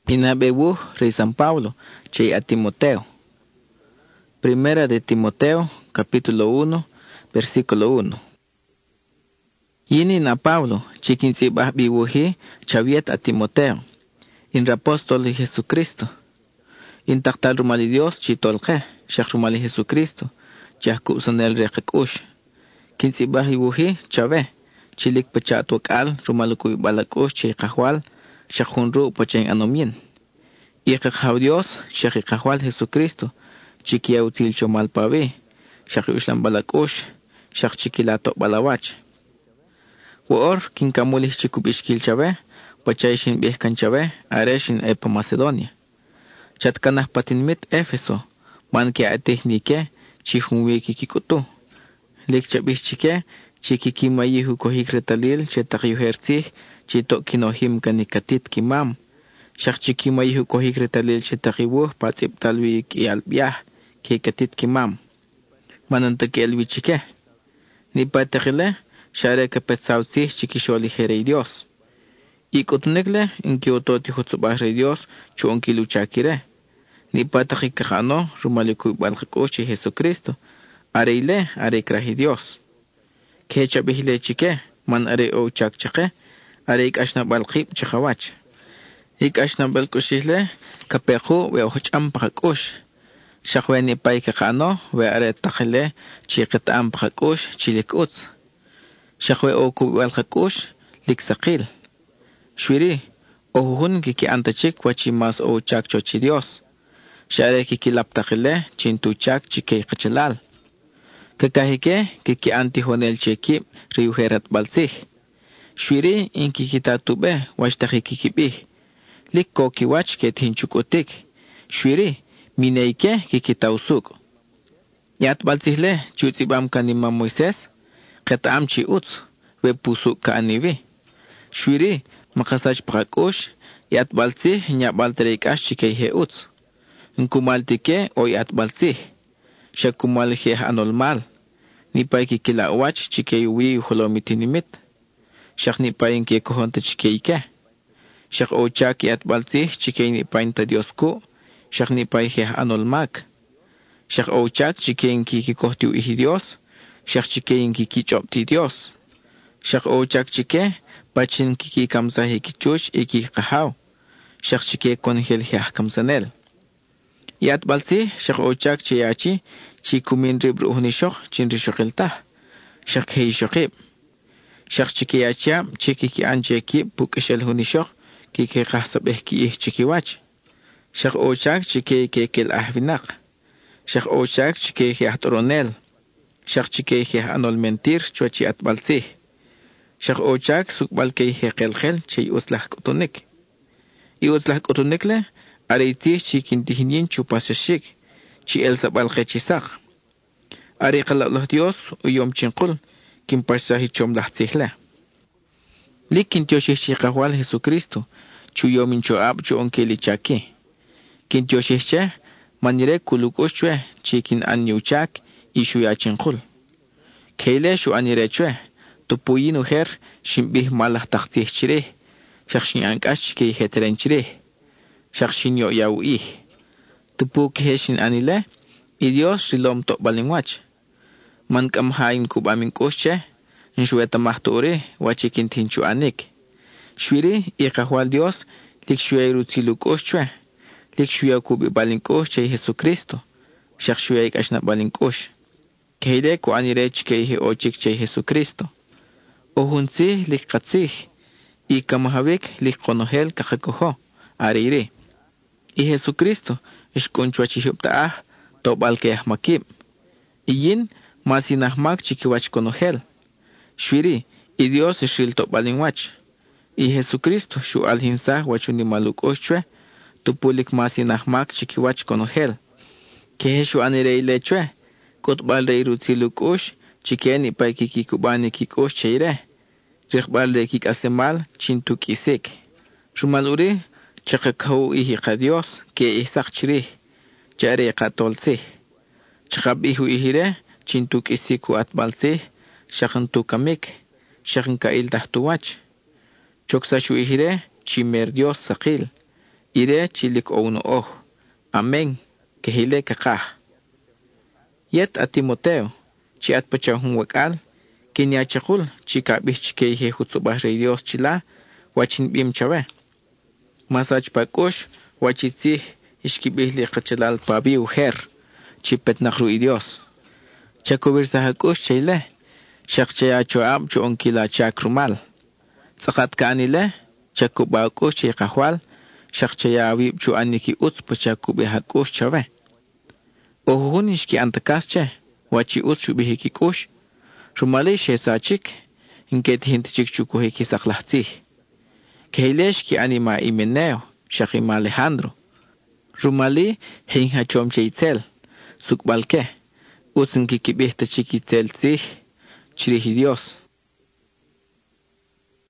Inabebu rey San Pablo, che a Timoteo. Primera de Timoteo, capítulo 1, versículo 1. Yini na Pablo, chiquinsibah bibuhi, chaviet a Timoteo, in apóstol de Jesucristo. In taktal rumali Dios, chitolke, shak rumali Jesucristo, chahku sanel rekakush. Kinsibah bibuhi, chave, chilik pachatwakal, rumalukuy balakush, chikahwal, shakhunru pachen anomien. Iqaqhaw Dios, shakikahwal Jesucristo, chiquiautil chomal pave, shakishlan balakush, shak chiquilato balawach. Woor, kinkamulih chikubishkil chave, pachayshin bihkan chave, areshin epa Macedonia. Chatkanah patinmit Éfeso, manke atehnike, chihunwiki kikutu. Likchabishchike, chikikimayihu kohik retalil, chetakyuherzih, chito kinohim kanikatit kimam. Shakchikimayihu kohik retalil chetakiwuh, patzip talwi ki albiah, kikatit kimam. Manantaki elwichike. Nipatakile, share kapetsautzih chikisholijere Dios. Ikutunekle, inkiototi hutzubahre Dios, chuonkiluchakire. Nipatakikakano, rumaliku balkakochi Jesucristo. Areile, arekrahi Dios. Kechabihile chike, man are o chakchake, areik ashna balkib chakawach. Ik ashna balkushisle, kapeku we ocham pakakush. Shakwe ni paikakano, we are takile, chiketam pakakush, chilikutz. Shakwe oku balkakush, liksakil. Shwiri, ohuhun kiki antachik wachimas o chakchochi Dios. Share kiki laptakile, chintu chak chike kachalal. Kakahike, kiki antihonel chekip, riuherat balsih. Shwiri, in kiki tatube, washtakikibih. Likko kiwach ket hinchukutik. Shwiri, mineike kikitausuk. Yat balsihle, chutibam kanima Moises, ketam chi utz, we pusuk ka anivi. Shwiri, makasach pakakush, yat balsih, nya balterikash chikeihe utz. Nkumaltike o yat balsih. Shakumalhe anolmal. Nipay kikilawach chikeiwi holomitinimit. Shak nipay ke kohonta chikeike. Shak ochak yat balsih chikei nipay ta Dios ku. Shak nipay he anolmak. Shak ochak chikei kikikohtiu ihi Dios. Shak chikei kikichopti Dios. Shak ochak chike pachin kikikamsahi kichush ikikahaw. Shak chike konhel he kamsanel. Yat balsih shak ochak chiyachi chikumin ribruhnishok chinrishokiltah. Shak hei shokib. Shak chikiyachia chikiki ancheki pukishel hunishok kike kahsabeh ki chikiwach. Shak ochak chike kekel ahvinak. Shak ochak chike ahtoronel. Shak chike anol mentir chuachi at balsih. Shak ochak sukbalke kelgel chay uslah kutunik. I uslah kutunikle areitih chikintihinin chupasashik chi el sabalke chisak. Are qalallah Dios uyom chinkul kimpasahi chom lahtihla. Likin tioshih kawal Jesucristo chuyomin choab chuonkeli chaki. Kin tioshih manire kulukushwe chikin anyuchak ishuya chinkul. Keile shu anirechwe tupuyin uher shimbih malah tahtih chireh. Shakshin ankash ki heteren chireh. Shakshin yo yawi. Tupu kiheshin anile i Dios rilom tok balingwach. Man kamhain kubamin kusche, nshweta mahturi, wachikin tinchu anik. Shwiri, ikahwal Dios, likshwe rutilu kushche, likshwe kubi balin kusche Jesucristo, shakshwe ikashna balin kush. Keile ku anirech keihe ochik che Jesucristo. Ohunzi likatzih, ikamahavik likonohel kakakoho, arire. I Jesucristo, ishkunchwachihuptaah, tobalke ahmakib. Iyin, masinahmak chikiwach konohel. Shwiri, i Dios ishil tobalinwach. I Jesucristo shu alhinsah wachuni maluk oshchwe, tupulik masinahmak chikiwach konohel. Kehe shu anireile chwe, kotbal reirutsiluk osh, chikeni pay kikikubani kikosh cheire. Rikbal re kikasemal, chintuk isik. Shumaluri, chakakahu ihi Dios, ke isak chirih, chare katolsih. Chakabihu ihire, chintuk isiku atbalsih, shakantukamik, shakankail tahtuwach. Choksashu ihire, chimer Dios sakil. Ire chilik o uno oh. Amén. Que hile kakah. Yet a Timoteo, chi at pachahun wakal, kinyachakul, chika bichike he hutsubah rey Dios chila, wachin bim chave. Masach pakush, wachitzi, ishkibihli kachalal pabi uher, chipet nakru y Dios. Chakubir sahakush chayle, shakchaya choab chu onkila chakrumal. Sakat kaanile, chakubakush chay kahwal, shakchaya wib chu aniki uts pachakubi hakush chave. Ohuhunish ki antakasche, wachi uts shubihiki kush, rumali shesachik, inket hintichik chukuhiki saklahtzih. Kehelesh ki anima Imeneo, Shachima Alejandro. Rumali hinha chom cheitzel, sukbalke, usin ki kibihta chikitzel tzih, chirihi Dios.